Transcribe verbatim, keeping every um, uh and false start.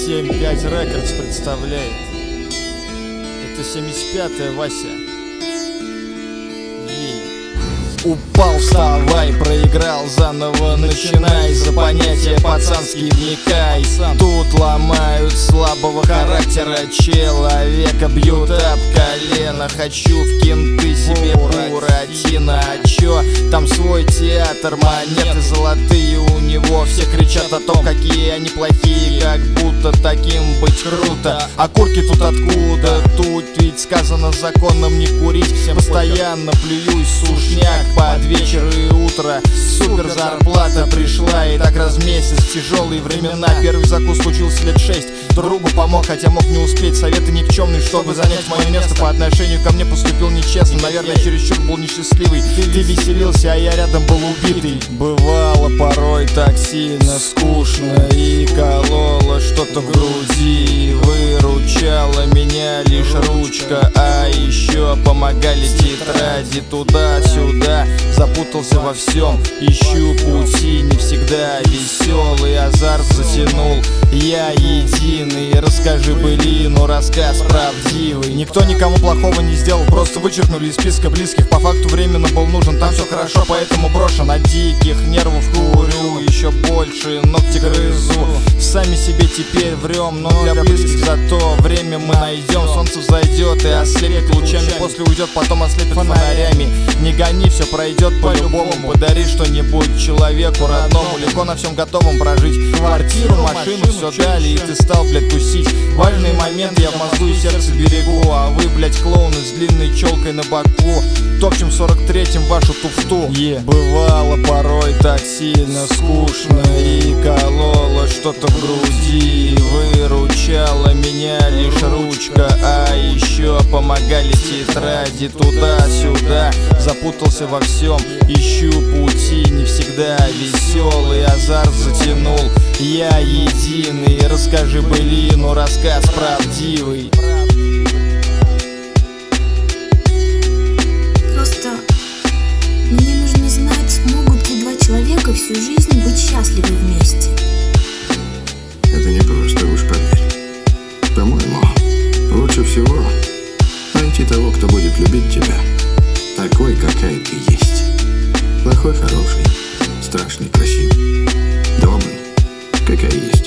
семь пять Records представляет. Это семьдесят пятая, Вася. Ей. Упал, вставай, проиграл, заново начинай. За понятие пацанский вникай. Тут ломают слабого характера человека, бьют об колено. Хочу в кенты себе Буратино. А чё? Там свой театр, монеты золотые у него. Все кричат о том, какие они плохие, как будто таким быть круто. А курки тут откуда? Тут ведь сказано законом не курить. Постоянно плююсь, сушняк под вечер и утро. Супер зарплата пришла, и так раз в месяц. Тяжелые времена, первый закус случился лет шесть. Другу помог, хотя мог не успеть. Советы никчемные, чтобы занять мое место. По отношению ко мне поступил нечестно. Наверное, чересчур был несчастливый. Ты веселился, а я рядом был убитый. Бывало порой так сильно скучно, и кололо что-то в груди. Выручала меня лишь ручка, а еще помогали тетради. Туда-сюда запутался во всем, ищу пути, не всегда веселый. Азарт затянул, я единый. Расскажи былину, рассказ правдивый. Никто никому плохого не сделал, просто вычеркнули из списка близких. По факту временно был нужен, там все хорошо, поэтому брошен. От диких нервов курю еще больше, ногти грызу. Сами себе теперь врем, но для близких зато время мы найдем. Солнце взойдет и ослепит лучами, после уйдет, потом ослепит фонарями. Не гони, все пройдет по-любому. Подари что-нибудь человеку родному, легко на всем готовом прожить. Квартиру, машину, все дали, и ты стал, блядь, тусить. Важный момент, я в мозгу и сердце берегу. А вы, блядь, клоуны с длинной челкой на боку, топчем в сорок третьем вашу туфту. yeah. Бывало порой так сильно скучно, и кололо что-то в груди. Выручала меня лишь ручка, а еще помогали тетради. Туда-сюда запутался во всем, ищу пути, не всегда веселый. Азарт затянул, я единый. Расскажи былину, рассказ правдивый. Просто мне нужно знать, смогут ли два человека всю жизнь быть счастливы вместе. Это не просто, уж поверь. По-моему, лучше всего найти того, кто будет любить тебя такой, какая ты есть. Плохой, хороший, страшный, красивый, добрый, какая есть.